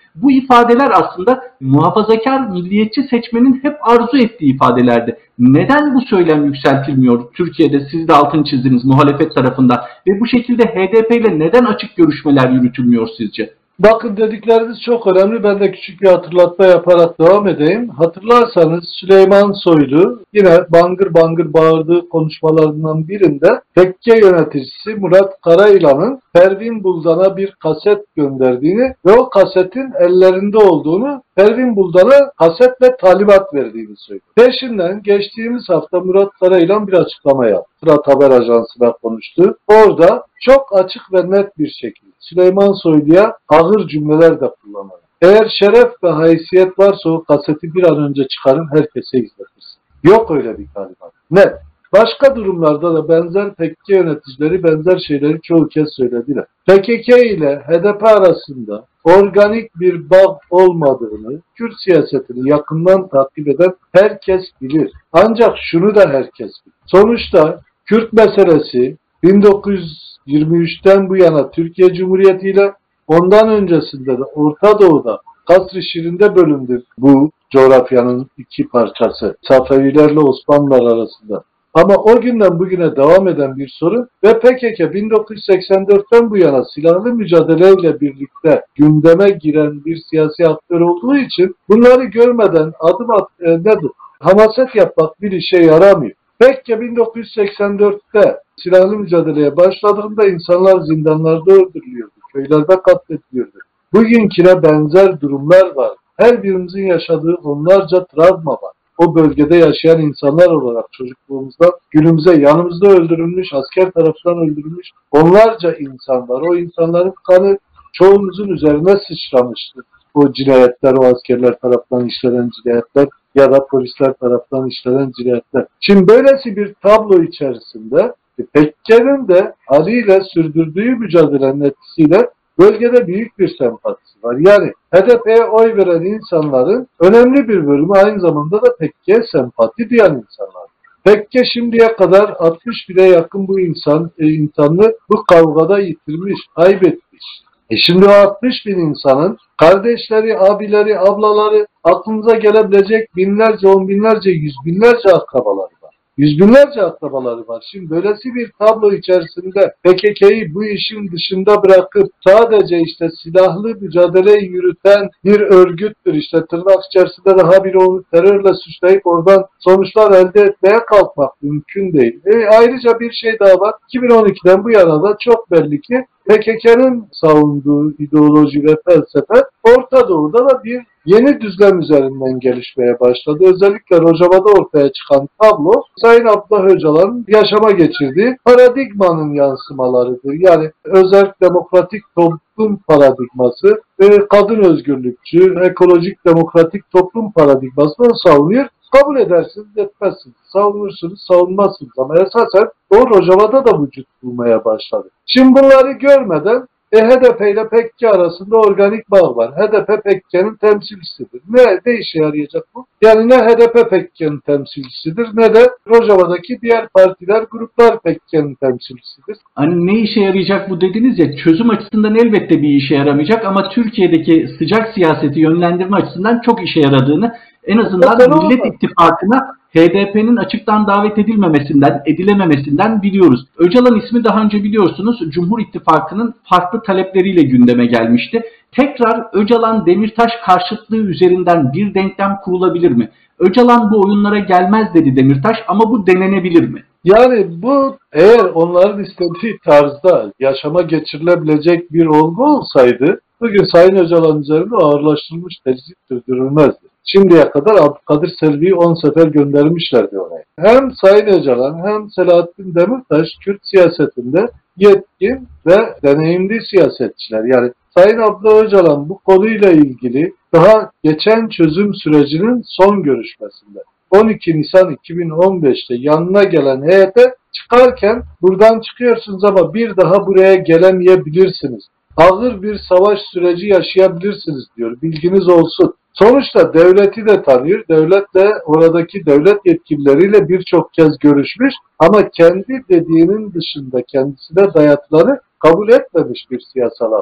Bu ifadeler aslında muhafazakar, milliyetçi seçmenin hep arzu ettiği ifadelerdi. Neden bu söylem yükseltilmiyor Türkiye'de, siz de altını çizdiniz, muhalefet tarafından ve bu şekilde H D P ile neden açık görüşmeler yürütülmüyor sizce? Bakın, dedikleriniz çok önemli. Ben de küçük bir hatırlatma yaparak devam edeyim. Hatırlarsanız Süleyman Soylu yine bangır bangır bağırdığı konuşmalarından birinde tekke yöneticisi Murat Karayılan'ın Pervin Buldan'a bir kaset gönderdiğini ve o kasetin ellerinde olduğunu, Pervin Buldan'a kasetle talimat verdiğini söyledi. Peşinden geçtiğimiz hafta Murat Karayılan bir açıklama yaptı. Fırat Haber Ajansı'na konuştu. Orada çok açık ve net bir şekilde Süleyman Soylu'ya ağır cümleler de kullanıyor. Eğer şeref ve haysiyet varsa o kaseti bir an önce çıkarın, herkese izletirsin. Yok öyle bir talimat. Net. Başka durumlarda da benzer P K K yöneticileri benzer şeyleri çoğu kez söylediler. P K K ile H D P arasında organik bir bağ olmadığını, Kürt siyasetini yakından takip eden herkes bilir. Ancak şunu da herkes bilir. Sonuçta Kürt meselesi bin dokuz yüz yirmi üçten bu yana Türkiye Cumhuriyeti ile ondan öncesinde de Orta Doğu'da Kasr-ı Şirin'de bölündü bu coğrafyanın iki parçası. Safevilerle Osmanlılar arasında. Ama o günden bugüne devam eden bir sorun ve P K K bin dokuz yüz seksen dörtten bu yana silahlı mücadeleyle birlikte gündeme giren bir siyasi aktör olduğu için bunları görmeden adım at, e, nedir? Hamaset yapmak bir işe yaramıyor. P K K bin dokuz yüz seksen dörtte silahlı mücadeleye başladığında insanlar zindanlarda öldürülüyordu, köylerde katlediliyordu. Bugünküne benzer durumlar var. Her birimizin yaşadığı onlarca travma var. O bölgede yaşayan insanlar olarak çocukluğumuzda günümüze yanımızda öldürülmüş, asker tarafından öldürülmüş onlarca insan var. O insanların kanı çoğumuzun üzerine sıçramıştı. O cinayetler, o askerler tarafından işlenen cinayetler ya da polisler tarafından işlenen cinayetler. Şimdi böylesi bir tablo içerisinde P K K'nin de Ali ile sürdürdüğü mücadelenin etkisiyle bölgede büyük bir sempatisi var. Yani H D P'ye oy veren insanların önemli bir bölümü aynı zamanda da P K K'ye sempati duyan insanlar. P K K şimdiye kadar altmış bine yakın bu insan, e, insanı bu kavgada yitirmiş, kaybetmiş. E şimdi o altmış bin insanın kardeşleri, abileri, ablaları, aklınıza gelebilecek binlerce, on binlerce, yüz binlerce akrabaları var. Yüz binlerce akrabaları var. Şimdi böylesi bir tablo içerisinde P K K'yı bu işin dışında bırakıp sadece işte silahlı mücadele yürüten bir örgüttür. İşte tırnak içerisinde daha biri onu terörle suçlayıp oradan sonuçlar elde etmeye kalkmak mümkün değil. E, ayrıca bir şey daha var. iki bin on ikiden bu yana da çok belli ki P K K'nın savunduğu ideoloji ve felsefe Orta Doğu'da da bir yeni düzlem üzerinden gelişmeye başladı. Özellikle Rojava'da ortaya çıkan tablo Sayın Abdullah Öcalan'ın yaşama geçirdiği paradigmanın yansımalarıdır. Yani özerk demokratik toplum paradigması, kadın özgürlükçü, ekolojik demokratik toplum paradigmasını savunuyor. Kabul edersiniz, etmezsiniz. Savunursunuz, savunmazsınız. Ama esasen o Rojava'da da vücut bulmaya başladı. Şimdi bunları görmeden e, H D P ile P K K arasında organik bağ var. H D P P K K'nin temsilcisidir. Ne, ne işe yarayacak bu? Yani ne H D P P K K'nin temsilcisidir ne de Rojava'daki diğer partiler, gruplar P K K'nin temsilcisidir. Hani ne işe yarayacak bu dediniz ya, çözüm açısından elbette bir işe yaramayacak ama Türkiye'deki sıcak siyaseti yönlendirme açısından çok işe yaradığını, en azından Millet İttifakı'na H D P'nin açıktan davet edilmemesinden, edilememesinden biliyoruz. Öcalan ismi daha önce biliyorsunuz Cumhur İttifakı'nın farklı talepleriyle gündeme gelmişti. Tekrar Öcalan-Demirtaş karşıtlığı üzerinden bir denklem kurulabilir mi? Öcalan bu oyunlara gelmez dedi Demirtaş ama bu denenebilir mi? Yani bu eğer onların istediği tarzda yaşama geçirilebilecek bir olgu olsaydı bugün Sayın Öcalan üzerinde ağırlaştırılmış tecrit sürdürülmezdi. Şimdiye kadar Abdülkadir Selvi'yi on sefer göndermişlerdi oraya. Hem Sayın Öcalan hem Selahattin Demirtaş Kürt siyasetinde yetkin ve deneyimli siyasetçiler. Yani Sayın Abdullah Öcalan bu konuyla ilgili daha geçen çözüm sürecinin son görüşmesinde on iki Nisan iki bin on beşte yanına gelen heyete çıkarken buradan çıkıyorsunuz ama bir daha buraya gelemeyebilirsiniz. Ağır bir savaş süreci yaşayabilirsiniz diyor. Bilginiz olsun. Sonuçta devleti de tanıyor. Devlet de oradaki devlet yetkilileriyle birçok kez görüşmüş ama kendi dediğinin dışında kendisine dayatılanı kabul etmemiş bir siyasal aktör.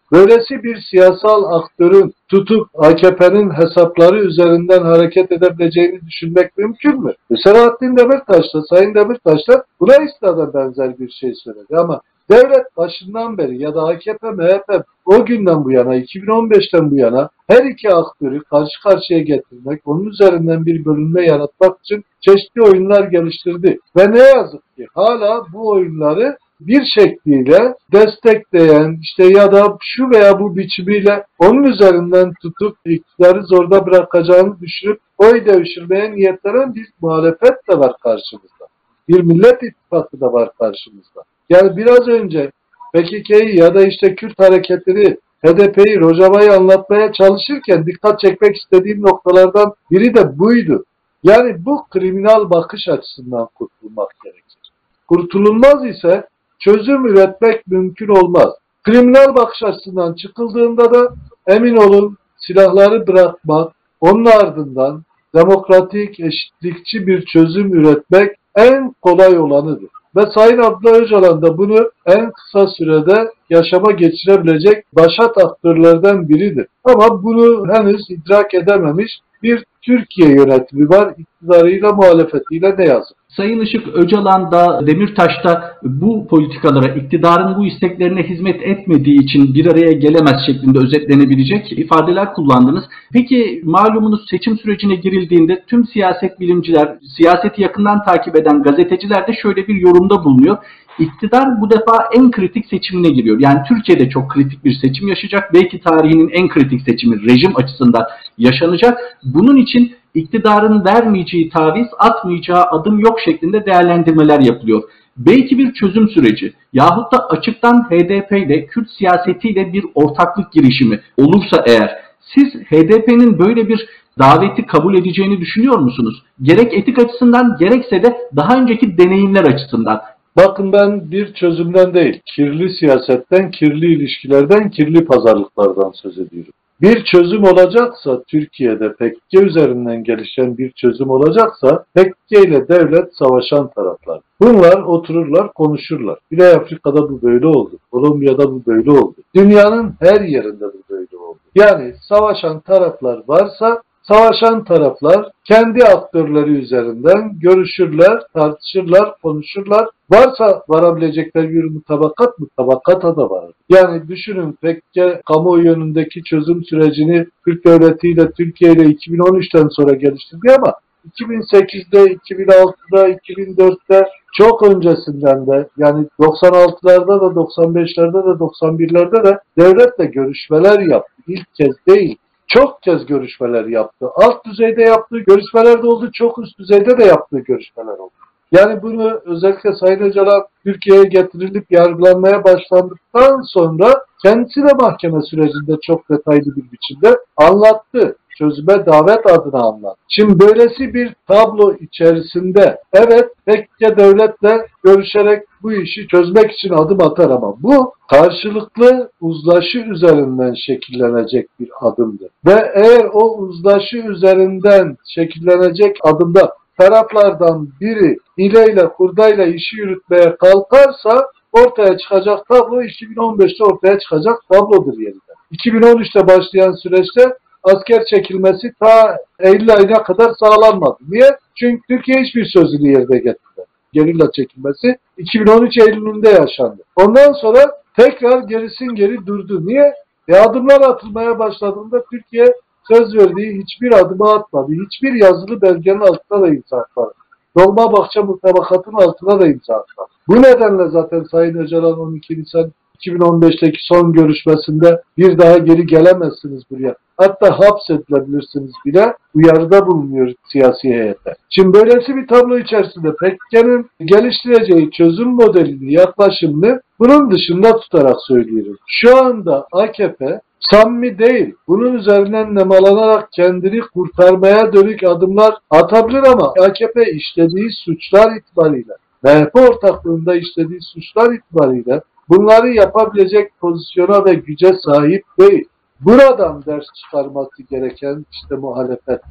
Böylesi bir siyasal aktörün tutup A K P'nin hesapları üzerinden hareket edebileceğini düşünmek mümkün mü? Selahattin Demirtaş da, Sayın Demirtaş da buna istinaden benzer bir şey söyledi ama devlet başından beri ya da A K P, M H P o günden bu yana, iki bin on beşten bu yana her iki aktörü karşı karşıya getirmek, onun üzerinden bir bölünme yaratmak için çeşitli oyunlar geliştirdi. Ve ne yazık ki hala bu oyunları bir şekliyle destekleyen işte ya da şu veya bu biçimiyle onun üzerinden tutup iktidarı zorda bırakacağını düşünüp oy devşirmeye niyetlenen bir muhalefet de var karşımızda. Bir Millet İttifakı da var karşımızda. Yani biraz önce P K K'yı ya da işte Kürt hareketini, H D P'yi, Rojava'yı anlatmaya çalışırken dikkat çekmek istediğim noktalardan biri de buydu. Yani bu kriminal bakış açısından kurtulmak gerekir. Kurtulunmaz ise çözüm üretmek mümkün olmaz. Kriminal bakış açısından çıkıldığında da emin olun silahları bırakmak, onun ardından demokratik, eşitlikçi bir çözüm üretmek en kolay olanıdır. Ve Sayın Abdullah Öcalan da bunu en kısa sürede yaşama geçirebilecek başat aktörlerden biridir. Ama bunu henüz idrak edememiş bir Türkiye yönetimi var, iktidarıyla, muhalefetiyle ne yazık. Sayın Işık Öcalan da Demirtaş da bu politikalara, iktidarın bu isteklerine hizmet etmediği için bir araya gelemez şeklinde özetlenebilecek ifadeler kullandınız. Peki malumunuz seçim sürecine girildiğinde tüm siyaset bilimciler, siyaseti yakından takip eden gazeteciler de şöyle bir yorumda bulunuyor. İktidar bu defa en kritik seçimine giriyor. Yani Türkiye'de çok kritik bir seçim yaşayacak. Belki tarihinin en kritik seçimi rejim açısından yaşanacak. Bunun için iktidarın vermeyeceği taviz, atmayacağı adım yok şeklinde değerlendirmeler yapılıyor. Belki bir çözüm süreci yahut da açıktan H D P ile Kürt siyasetiyle bir ortaklık girişimi olursa eğer siz H D P'nin böyle bir daveti kabul edeceğini düşünüyor musunuz? Gerek etik açısından gerekse de daha önceki deneyimler açısından. Bakın ben bir çözümden değil, kirli siyasetten, kirli ilişkilerden, kirli pazarlıklardan söz ediyorum. Bir çözüm olacaksa Türkiye'de P K K üzerinden gelişen bir çözüm olacaksa P K K ile devlet savaşan taraflar. Bunlar otururlar, konuşurlar. Güney Afrika'da bu böyle oldu. Kolombiya'da bu böyle oldu. Dünyanın her yerinde bu böyle oldu. Yani savaşan taraflar varsa savaşan taraflar kendi aktörleri üzerinden görüşürler, tartışırlar, konuşurlar. Varsa varabilecekleri bir mutabakat, mutabakata da var. Yani düşünün P K K kamuoyu yönündeki çözüm sürecini Türk devletiyle, Türkiye ile iki bin on üçten sonra geliştirdi ama iki bin sekizde, iki bin altıda, iki bin dörtte çok öncesinden de yani doksan altılarda da, doksan beşlerde de, doksan birlerde de devletle görüşmeler yaptı. İlk kez değil. Çok kez görüşmeler yaptı. Alt düzeyde yaptığı görüşmeler de oldu. Çok üst düzeyde de yaptığı görüşmeler oldu. Yani bunu özellikle Sayın Öcalan Türkiye'ye getirilip yargılanmaya başlandıktan sonra kendisi de mahkeme sürecinde çok detaylı bir biçimde anlattı. Çözüme davet adına anlattı. Şimdi böylesi bir tablo içerisinde evet P K K devletle görüşerek bu işi çözmek için adım atar ama bu karşılıklı uzlaşı üzerinden şekillenecek bir adımdır. Ve eğer o uzlaşı üzerinden şekillenecek adımda taraflardan biri hileyle, kurdayla işi yürütmeye kalkarsa ortaya çıkacak tablo iki bin on beşte ortaya çıkacak tablodur yeniden. iki bin on üçte başlayan süreçte asker çekilmesi ta Eylül ayına kadar sağlanmadı. Niye? Çünkü Türkiye hiçbir sözünü yerine getirmedi. Gerilla çekilmesi iki bin on üç Eylül'ünde yaşandı. Ondan sonra tekrar gerisin geri durdu. Niye? E adımlar atılmaya başladığında Türkiye söz verdiği hiçbir adımı atmadı. Hiçbir yazılı belgenin altına da imza atmadı. Dolmabahçe mutabakatının altına da imza atmadı. Bu nedenle zaten Sayın Öcalan on iki Nisan iki bin on beşteki son görüşmesinde bir daha geri gelemezsiniz buraya. Hatta hapsedilebilirsiniz bile uyarıda bulunuyor siyasi heyete. Şimdi böylesi bir tablo içerisinde P K K'nın geliştireceği çözüm modelini, yaklaşımını bunun dışında tutarak söylüyorum. Şu anda A K P samimi değil. Bunun üzerinden nemalanarak kendini kurtarmaya dönük adımlar atabilir ama A K P işlediği suçlar itibariyle, M H P ortaklığında işlediği suçlar itibariyle bunları yapabilecek pozisyona ve güce sahip değil. Buradan ders çıkarması gereken işte muhalefet.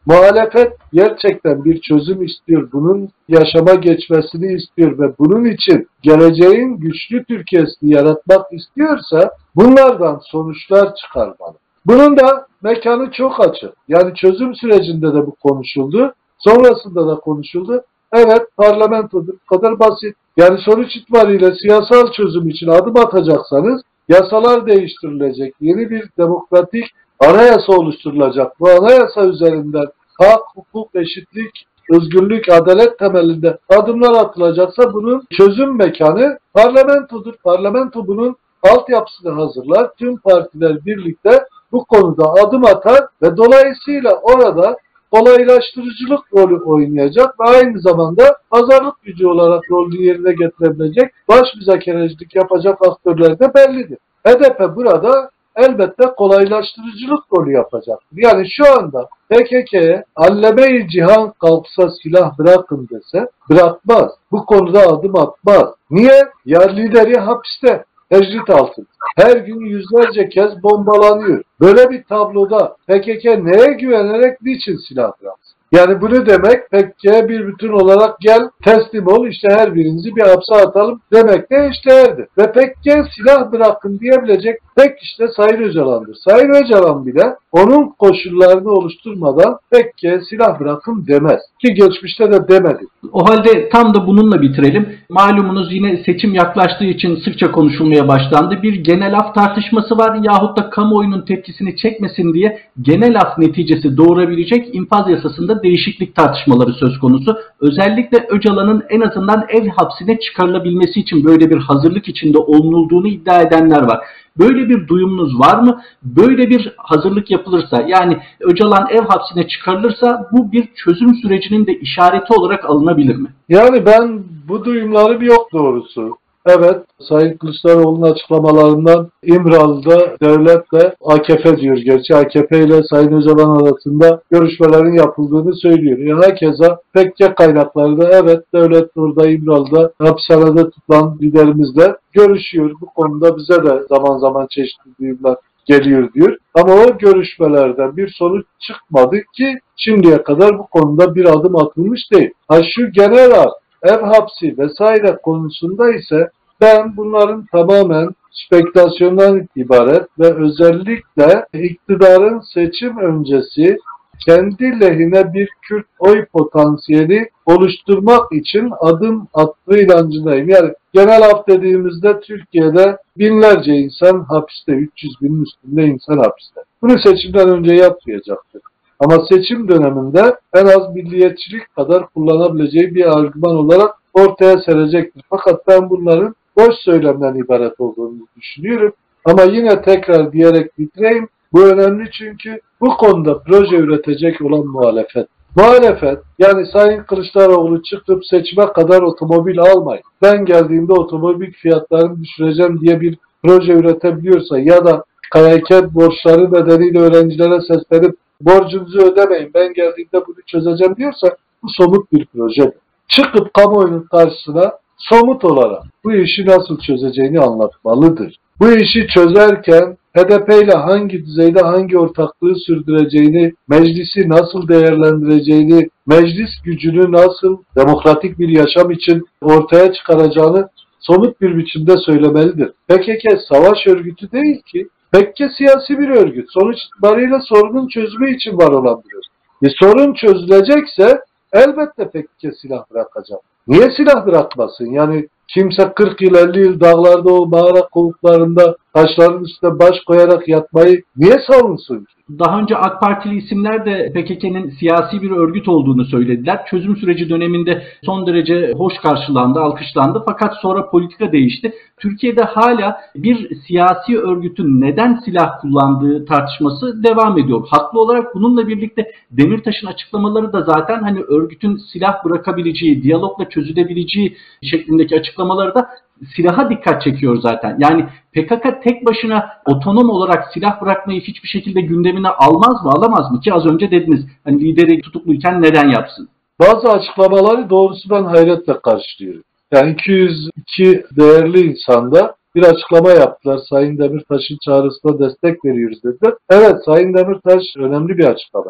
Muhalefet gerçekten bir çözüm istiyor, bunun yaşama geçmesini istiyor ve bunun için geleceğin güçlü Türkiye'sini yaratmak istiyorsa bunlardan sonuçlar çıkarmalı. Bunun da mekanı çok açık. Yani çözüm sürecinde de bu konuşuldu, sonrasında da konuşuldu. Evet, parlamentodur, bu kadar basit. Yani sonuç itibariyle siyasal çözüm için adım atacaksanız yasalar değiştirilecek, yeni bir demokratik anayasa oluşturulacak. Bu anayasa üzerinden hak, hukuk, eşitlik, özgürlük, adalet temelinde adımlar atılacaksa bunun çözüm mekanı parlamentodur. Parlamento bunun altyapısını hazırlar. Tüm partiler birlikte bu konuda adım atar ve dolayısıyla orada kolaylaştırıcılık rolü oynayacak ve aynı zamanda pazarlık gücü olarak rolünü yerine getirebilecek, baş müzakerecilik yapacak aktörler de bellidir. H D P burada elbette kolaylaştırıcılık rolü yapacak. Yani şu anda P K K'ye alleme-i cihan kalksa silah bırakın dese bırakmaz. Bu konuda adım atmaz. Niye? Ya lideri hapiste, tecrit altında. Her gün yüzlerce kez bombalanıyor. Böyle bir tabloda P K K neye güvenerek niçin silah bıraksın? Yani bu ne demek? P K K'ye bir bütün olarak gel, teslim ol, işte her birinizi bir hapse atalım demek de eşdeğerdir. Ve P K K silah bırakın diyebilecek tek işte Sayın Öcalan'dır. Sayın Öcalan bile onun koşullarını oluşturmadan P K K silah bırakın demez. Ki geçmişte de demedi. O halde tam da bununla bitirelim. Malumunuz yine seçim yaklaştığı için sıkça konuşulmaya başlandı. Bir genel af tartışması var yahut da kamuoyunun tepkisini çekmesin diye genel af neticesi doğurabilecek infaz yasasında değişiklik tartışmaları söz konusu. Özellikle Öcalan'ın en azından ev hapsine çıkarılabilmesi için böyle bir hazırlık içinde olunulduğunu iddia edenler var. Böyle bir duyumunuz var mı? Böyle bir hazırlık yapılırsa, yani Öcalan ev hapsine çıkarılırsa bu bir çözüm sürecinin de işareti olarak alınabilir mi? Yani ben bu duyumlarım yok doğrusu. Evet, Sayın Kılıçdaroğlu'nun açıklamalarından İmralı'da devletle A K P diyor. Gerçi A K P ile Sayın Öcalan arasında görüşmelerin yapıldığını söylüyor. Yani keza P K K kaynakları da evet devlet orada İmralı'da hapishanede tutulan liderimizle görüşüyor. Bu konuda bize de zaman zaman çeşitli duyumlar geliyor diyor. Ama o görüşmelerden bir sonuç çıkmadı ki şimdiye kadar bu konuda bir adım atılmış değil. Ha şu genel af, ev hapsi vesaire konusunda ise ben bunların tamamen spekülasyondan ibaret ve özellikle iktidarın seçim öncesi kendi lehine bir Kürt oy potansiyeli oluşturmak için adım attığı inancındayım. Yani genel af dediğimizde Türkiye'de binlerce insan hapiste, üç yüz binin üstünde insan hapiste. Bunu seçimden önce yapmayacaktır. Ama seçim döneminde en az milliyetçilik kadar kullanabileceği bir argüman olarak ortaya serecektir. Fakat ben bunların boş söylemden ibaret olduğunu düşünüyorum. Ama yine tekrar diyerek bitireyim. Bu önemli çünkü bu konuda proje üretecek olan muhalefet. Muhalefet yani Sayın Kılıçdaroğlu çıkıp seçime kadar otomobil almayın, ben geldiğimde otomobil fiyatlarını düşüreceğim diye bir proje üretebiliyorsa ya da K Y K borçları nedeniyle öğrencilere seslenip borcunuzu ödemeyin, ben geldiğimde bunu çözeceğim diyorsa bu somut bir projedir. Çıkıp kamuoyunun karşısına somut olarak bu işi nasıl çözeceğini anlatmalıdır. Bu işi çözerken H D P ile hangi düzeyde hangi ortaklığı sürdüreceğini, meclisi nasıl değerlendireceğini, meclis gücünü nasıl demokratik bir yaşam için ortaya çıkaracağını somut bir biçimde söylemelidir. P K K savaş örgütü değil ki. P K K siyasi bir örgüt. Sonuç itibariyle sorunun çözümü için var olan bir örgüt. E sorun çözülecekse elbette P K K silah bırakacak. Niye silah bırakmasın? Yani kimse kırk yıl elli yıl dağlarda o mağara kovuklarında taşların üstüne baş koyarak yatmayı niye savunsun ki? Daha önce AK Partili isimler de P K K'nin siyasi bir örgüt olduğunu söylediler. Çözüm süreci döneminde son derece hoş karşılandı, alkışlandı. Fakat sonra politika değişti. Türkiye'de hala bir siyasi örgütün neden silah kullandığı tartışması devam ediyor. Haklı olarak bununla birlikte Demirtaş'ın açıklamaları da zaten hani örgütün silah bırakabileceği, diyalogla çözülebileceği şeklindeki açıklamaları da silaha dikkat çekiyor zaten. Yani P K K tek başına otonom olarak silah bırakmayı hiçbir şekilde gündemine almaz mı, alamaz mı? Ki az önce dediniz, hani lideri tutukluyken neden yapsın? Bazı açıklamaları doğrusu ben hayretle karşılıyorum. Yani iki yüz iki değerli insanda bir açıklama yaptılar. Sayın Demirtaş'ın çağrısına destek veriyoruz dediler. Evet, Sayın Demirtaş önemli bir açıklama yaptı.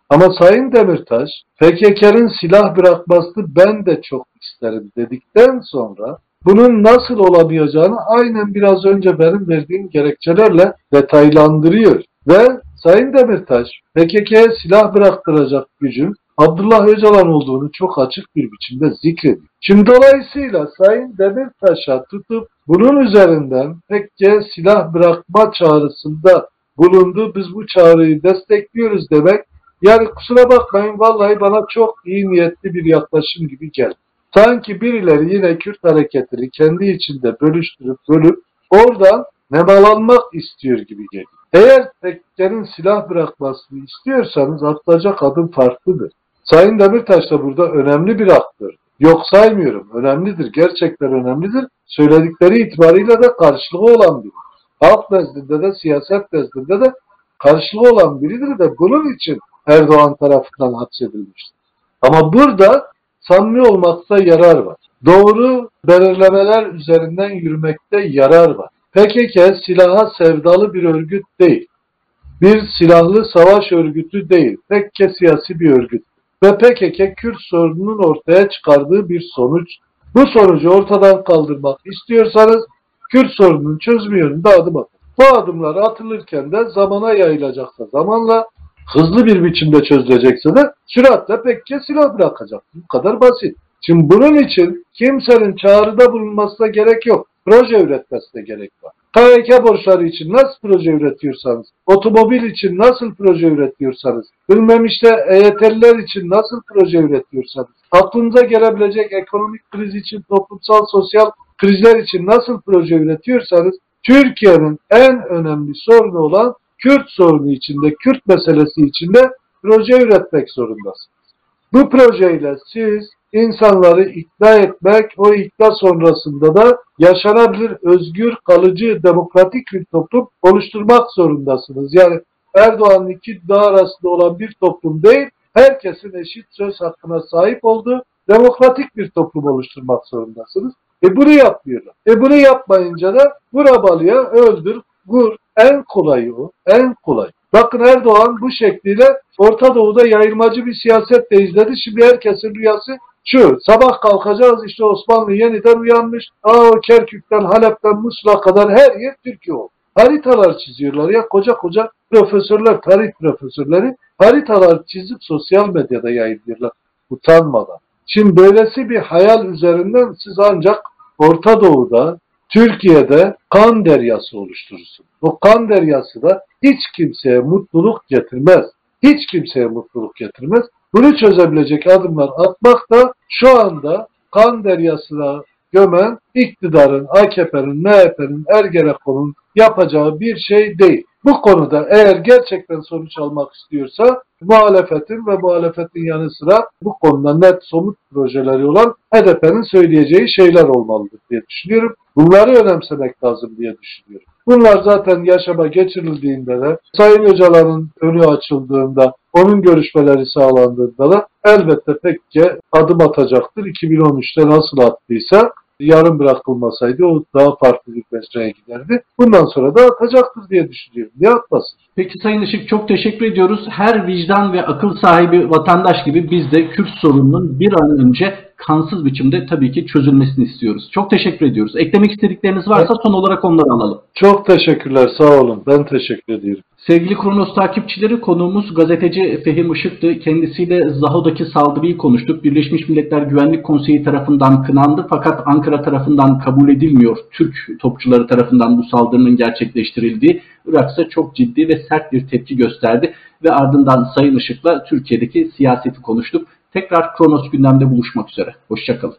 Ama Sayın Demirtaş, P K K'nın silah bırakmasını ben de çok isterim dedikten sonra bunun nasıl olamayacağını aynen biraz önce benim verdiğim gerekçelerle detaylandırıyor. Ve Sayın Demirtaş, P K K'ye silah bıraktıracak gücün Abdullah Öcalan olduğunu çok açık bir biçimde zikrediyor. Şimdi dolayısıyla Sayın Demirtaş'a tutup bunun üzerinden P K K'ye silah bırakma çağrısında bulundu, biz bu çağrıyı destekliyoruz demek, yani kusura bakmayın vallahi bana çok iyi niyetli bir yaklaşım gibi geldi. Sanki birileri yine Kürt hareketini kendi içinde bölüştürüp bölüp oradan nemalanmak istiyor gibi geliyor. Eğer P K K'nın silah bırakmasını istiyorsanız atılacak adım farklıdır. Sayın Demirtaş da burada önemli bir aktör. Yok saymıyorum, önemlidir, gerçekten önemlidir. Söyledikleri itibarıyla da karşılığı olan biri. Halk nezdinde de siyaset nezdinde de karşılığı olan biridir de bunun için Erdoğan tarafından hapsedilmiştir. Ama burada samimi olmakta yarar var. Doğru belirlemeler üzerinden yürümekte yarar var. P K K silaha sevdalı bir örgüt değil. Bir silahlı savaş örgütü değil. P K K siyasi bir örgüt. Ve P K K Kürt sorununun ortaya çıkardığı bir sonuç. Bu sonucu ortadan kaldırmak istiyorsanız Kürt sorununun çözümü yönünde adım atın. Bu adımlar atılırken de zamana yayılacaksa zamanla, hızlı bir biçimde çözülecekse de süratle P K K silah bırakacak. Bu kadar basit. Şimdi bunun için kimsenin çağrıda bulunmasına gerek yok. Proje üretmesine gerek var. K Y K borçları için nasıl proje üretiyorsanız, otomobil için nasıl proje üretiyorsanız, bilmem işte E Y T'liler için nasıl proje üretiyorsanız, aklınıza gelebilecek ekonomik kriz için, toplumsal, sosyal krizler için nasıl proje üretiyorsanız, Türkiye'nin en önemli sorunu olan Kürt sorunu içinde, Kürt meselesi içinde proje üretmek zorundasınız. Bu projeyle siz insanları ikna etmek, o ikna sonrasında da yaşanabilir, özgür, kalıcı, demokratik bir toplum oluşturmak zorundasınız. Yani Erdoğan'ın iki dağ arasında olan bir toplum değil, herkesin eşit söz hakkına sahip olduğu demokratik bir toplum oluşturmak zorundasınız. E bunu yapmıyorlar. E bunu yapmayınca da vur abalıya, öldür, vur. En kolayı o, en kolay. Bakın Erdoğan bu şekliyle Orta Doğu'da yayılmacı bir siyaset de izledi. Şimdi herkesin rüyası şu: sabah kalkacağız, işte Osmanlı yeniden uyanmış. Aa, Kerkük'ten, Halep'ten, Musul'a kadar her yer Türkiye oldu. Haritalar çiziyorlar ya, koca koca profesörler, tarih profesörleri haritalar çizip sosyal medyada yayınlıyorlar utanmadan. Şimdi böylesi bir hayal üzerinden siz ancak Orta Doğu'da, Türkiye'de kan deryası oluşturursunuz. O kan deryası da hiç kimseye mutluluk getirmez. Hiç kimseye mutluluk getirmez. Bunu çözebilecek adımlar atmak da şu anda kan deryasına gömen iktidarın, A K P'nin, M H P'nin, Ergenekon'un yapacağı bir şey değil. Bu konuda eğer gerçekten sonuç almak istiyorsa muhalefetin ve muhalefetin yanı sıra bu konuda net somut projeleri olan H D P'nin söyleyeceği şeyler olmalıdır diye düşünüyorum. Bunları önemsemek lazım diye düşünüyorum. Bunlar zaten yaşama geçirildiğinde de, Sayın Öcalan'ın önü açıldığında, onun görüşmeleri sağlandığında da elbette P K K adım atacaktır. iki bin on üçte nasıl attıysa yarım bırakılmasaydı o daha farklı bir mecraya giderdi. Bundan sonra da atacaktır diye düşünüyorum. Niye atmasın? Peki Sayın Işık, çok teşekkür ediyoruz. Her vicdan ve akıl sahibi vatandaş gibi biz de Kürt sorununun bir an önce kansız biçimde tabii ki çözülmesini istiyoruz. Çok teşekkür ediyoruz. Eklemek istedikleriniz varsa son olarak onları alalım. Çok teşekkürler, sağ olun. Ben teşekkür ediyorum. Sevgili Kronos takipçileri, konuğumuz gazeteci Fehim Işık'tı. Kendisiyle Zaho'daki saldırıyı konuştuk. Birleşmiş Milletler Güvenlik Konseyi tarafından kınandı fakat Ankara tarafından kabul edilmiyor. Türk topçuları tarafından bu saldırının gerçekleştirildiği. Irak ise çok ciddi ve sert bir tepki gösterdi ve ardından Sayın Işık'la Türkiye'deki siyaseti konuştuk. Tekrar Kronos gündemde buluşmak üzere. Hoşçakalın.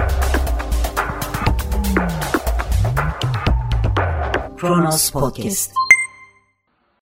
Kronos Podcast.